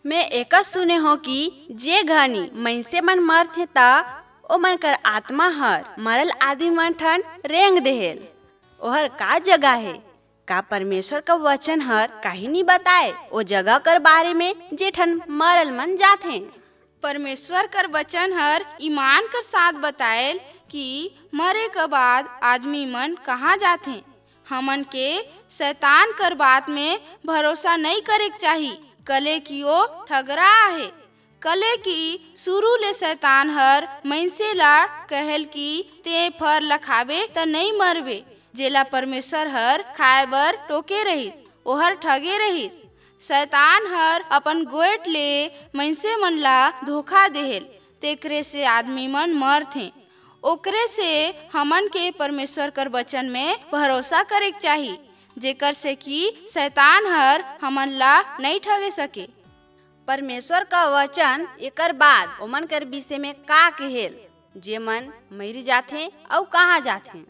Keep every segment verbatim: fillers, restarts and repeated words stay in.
मैं एक सुने हो कि जे घनी मइनसे मन मरथे ता ओ मन कर आत्मा हर मरल आदमी मन ठन रेंग देहेल। ओहर का जगह है? का परमेश्वर का वचन हर काहे नहीं बताए ओ जगह कर बारे में जे ठन मरल मन जाथे। परमेश्वर कर वचन हर ईमान कर साथ बताएल कि मरे के बाद आदमी मन कहाँ जाथे। हमन के शैतान कर बात में भरोसा नहीं करे चाहिए, कले की ओ ठगरा है। कले की शुरू ले शैतान हर मइनसे ला कहल कि ते फर लखाबे त नहीं मरबे, जेला परमेश्वर हर खाए बर टोके रहिस ओहर ठगे रहिस। शैतान हर अपन गोएट ले मइनसे मन ला धोखा देहेल, तेकरे से आदमी मन मरथे। ओकरे से हमन के परमेश्वर कर वचन में भरोसा करे चाहिए, जेकर से कि शैतान हर हमन ला नहीं ठगे सके। परमेश्वर का वचन एकर बाद ओमन कर विषय में का कहेल जे मन मरी जाथे और कहाँ जाथे।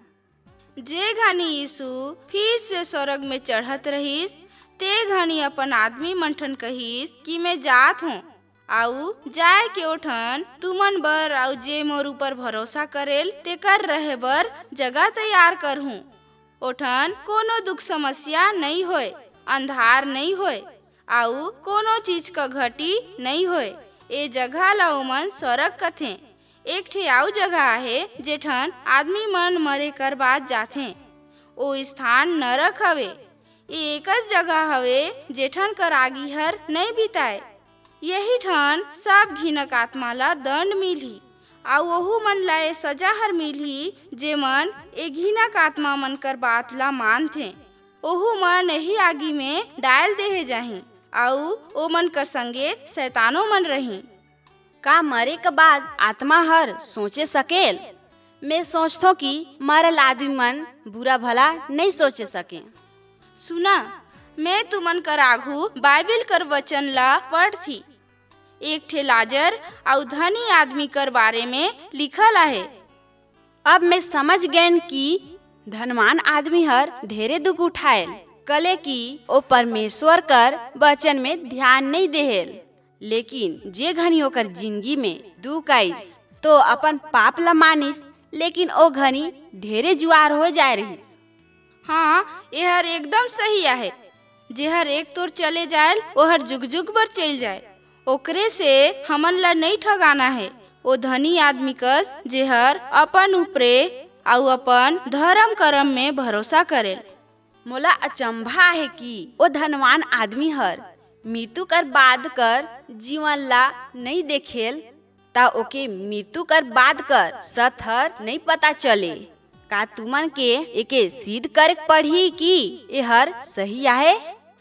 जे घनी यीशु फिर से स्वर्ग में चढ़त रहिस ते घनी अपन आदमी मंठन कहिस कि मैं जात हूँ आउ जाए के ओठन तुमन बर आउ जे मोर ऊपर भरोसा करेल ते कर रहे बर जगह तैयार कर हूँ। ओठन कोनो दुख समस्या नहीं होए, अंधार नहीं होए आउ कोनो चीज का घटी नहीं होए। ए जगह ला ओमन स्वर्ग कथे। एक ठे आउ जगह है जेठन आदमी मन मरे कर बाद जाथे, ओ स्थान नरक हवे। एक जगह हवे जेठन कर आगी हर नहीं बिताए। यही ठन सब घिनक आत्मा ला दंड मिलही आउ ओहू मन ला ए सजा हर मिलही जे मन ए घिनक आत्मा मन कर बात ला मानथे। ओहू मन यही आगी में डाल देहे जाही आउ ओ मन कर संगे शैतानो मन रही। का मरे के बाद आत्मा हर सोचे सकेल? मैं सोचथो कि मरल आदमी मन बुरा भला नहीं सोचे सके। सुना, मैं तुमन कर आघू बाइबिल कर वचन ला पढ़ थी। एक ठे लाजर और धनी आदमी कर बारे में लिखल है। अब मैं समझ गयन कि धनवान आदमी हर ढेरे दुख उठाएल, कले कि ओ परमेश्वर कर वचन में ध्यान नहीं देहेल। लेकिन जे घनी ओकर जिंदगी में दुख आइस तो अपन पाप ला मानिस, लेकिन ओ घनी ढेरे जुआर हो जाए रहिस। हाँ, यहर एकदम सही है। जेहर एक तोर चले जाए ओहर जुग जुग बर चल जाए, ओकरे से हमन ला नहीं ठगाना है। ओ धनी आदमी कस जेहर अपन ऊपरे आउ अपन धर्म कर्म में भरोसा करेल। मोला अचंभा है कि ओ धनवान आदमी हर मृत्यु कर बाद कर जीवन ला नहीं देखेल ता ओके मृत्यु कर बाद कर सथर नहीं पता चले। का तुमन के एके सिद्ध करे पढ़ी कि एहर सही आहे?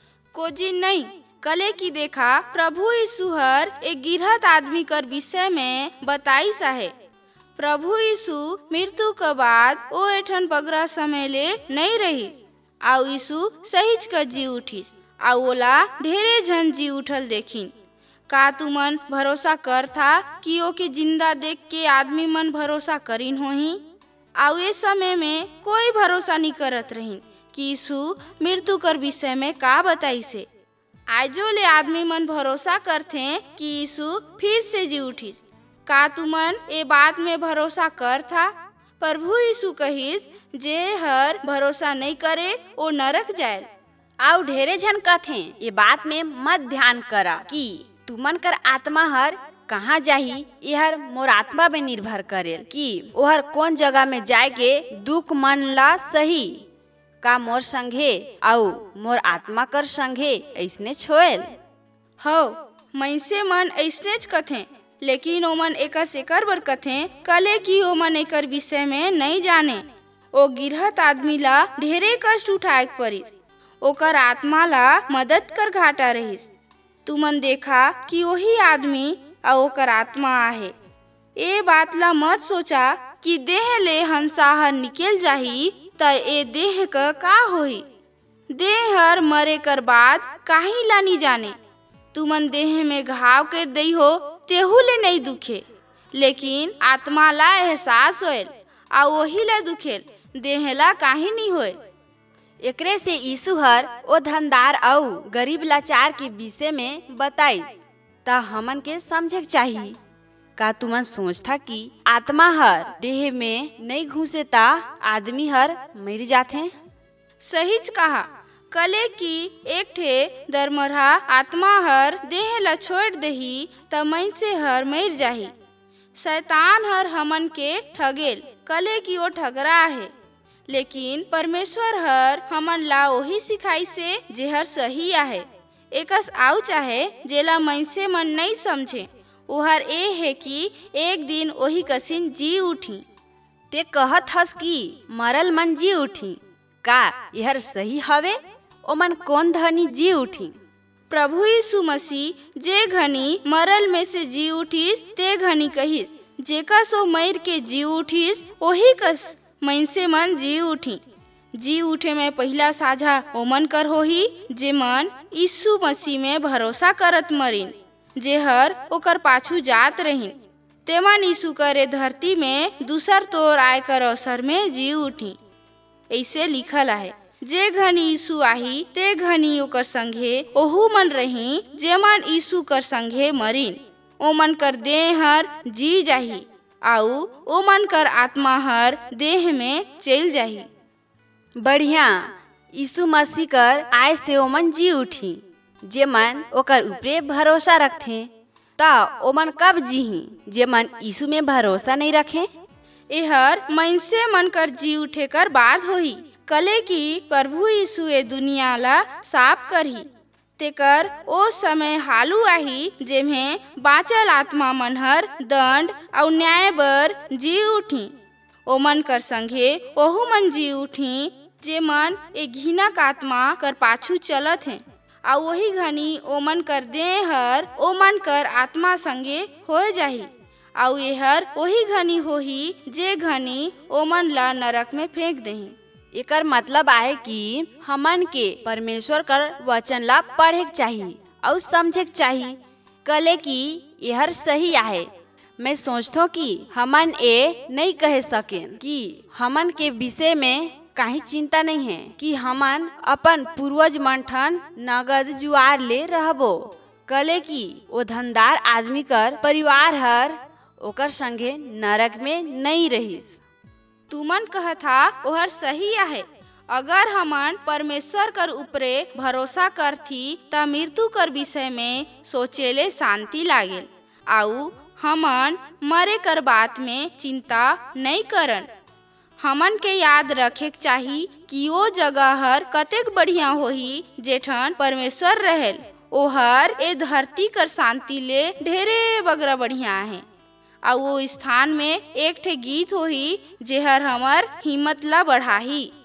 कोजी नहीं, कले की देखा प्रभु यीशु हर एक गिरहत आदमी कर विषय में बताइस आहे। प्रभु यीशु मृत्यु के बाद ओ एठन बगरा समय ले नहीं रहिस आउ यीशु सहीच कर जी उठिस आउ ओला ढेरे झन जी उठल देखिन। का तुमन भरोसा कर था कि ओके जिंदा देख के आदमी मन भरोसा करीन होही आउ ए समय में कोई भरोसा नहीं करत रहीन कि यीशु मृत्यु कर विषय में का बताइसे। आजो ले आदमी मन भरोसा करथे कि यीशु फिर से जी उठिस। का तुमन ए बात में भरोसा कर था? प्रभु यीशु कहिस जे हर भरोसा नहीं करे ओ नरक जाए। आउ ढेरे झन कथे ये बात में मत ध्यान करा कि तुमन कर आत्मा हर कहाँ जाही। यहर मोर आत्मा में निर्भर करेल कि ओहर कौन जगह में जाए के दुख मन ला सही। का मोर संगे आउ मोर आत्मा कर संगे ऐसने छोएल? हो, मइनसे मन ऐसनेच कथे, लेकिन ओमन एकर सेकर बर कथे कले कि ओमन एकर विषय में नहीं जाने। ओ गिरहत आदमी ला ढेरे कष्ट उठाए परिस, ओकर आत्मा ला मदद कर घाटा रहिस। तुमन देखा कि वही आदमी और ओकर आत्मा आहे। ए बात ला मत सोचा कि देह ले हंसा हर निकल जाही त ए देह का का होही। देह हर मरे कर बाद काहे ला नहीं जाने। तुमन देह में घाव कर दई हो तेहू ले नहीं दुखे, लेकिन आत्मा ला एहसास होएल आ वही ला दुखेल, देह ला काहे नहीं होए। एकरे से यीशु हर ओ धनदार और गरीब लाचार के विषय में बताइस ता हमन के समझे के चाहिए। का तुमन सोचता कि आत्मा हर देह में नहीं घुसे ता आदमी हर मर जाथे? सहीच कहा। कले की एक ठे दरमरहा आत्मा हर देह ला छोड़ देही त मइसे हर मर जाही। शैतान हर हमन के ठगेल, कले की ओ ठगरा है, लेकिन परमेश्वर हर हमन ला वही सिखाई से जेहर सही आहे। एकस आउ चाहे जेला मइसे मन नहीं समझे, ओहर ए है कि एक दिन वही कसिन जी उठी। ते कहत हस कि मरल मन जी उठी, का यहर सही हवे? ओमन कौन धनी जी उठी? प्रभु यीशु मसीह जे घनी मरल में से जी उठिस ते घनी कहिस, जेकस ओ मर के जी उठिस वही कस मइनसे मन जी उठी। जी उठे में पहला साझा ओमन कर होही जे मन यीशु मसीह में भरोसा करत मरिन, जेहर ओकर पाछू जात रहिन। तेमन यीशु करे धरती में दूसर तोर आय कर अवसर में जी उठी। ऐसे लिखल आहे, जे घनी यीशु आही ते घनी ओकर संगे ओहू मन रही जेमन यीशु कर संगे मरिन। ओमन कर देह हर जी जाही आउ ओमन कर आत्मा हर देह में चल जाही। बढ़िया, यीशु मसीह कर आय से ओमन जी उठी। जे मन ओकर ऊपरे भरोसा रखथे ता ओमन कब जीही जे मन यीशु में भरोसा नहीं रखे? एहर मइनसे मन कर जी उठे कर बात होही। कले की प्रभु यीशु ए दुनिया ला साफ करही। तेकर ओ समय हालू आही जेम्हे बाँचल आत्मा मन हर दंड और न्याय बर जी उठी। ओमन कर संगे ओहू मन जी उठी जे मन ए घिनक आत्मा कर पाछू चलत हैं, और वही घनी ओमन कर देह हर ओमन कर आत्मा संगे हो जाही। और यहर वही घनी होही जे घनी ओमन ला नरक में फेंक देही। एकर मतलब आहे कि हमन के परमेश्वर कर वचन ला पढ़े के चाहिए और समझे के चाहिए। कले की यहर सही आहे। मैं सोचतो कि हमन ए नहीं कह सकें कि हमन के विषय में कहीं चिंता नहीं है कि हमन अपन पूर्वज मंठन नगद जुआर ले रहबो। कले की वो धनदार आदमी कर परिवार हर ओकर संगे नरक में नहीं रहिस। तुमन कहथा ओहर सही आहे। अगर हमन परमेश्वर कर ऊपरे भरोसा करथी त मृत्यु कर विषय में सोचेले शांति लागेल, आउ हमन मरे कर बात में चिंता नहीं करन। हमन के याद रखे के चाही कि वो जगह हर कतेक बढ़िया होही जेठन परमेश्वर रहेल। ओहर ए धरती कर शांति ले ढेरे बगरा बढ़िया है। और वो स्थान में एक ठे गीत होही जेहर हमर हिम्मत ला बढ़ाही।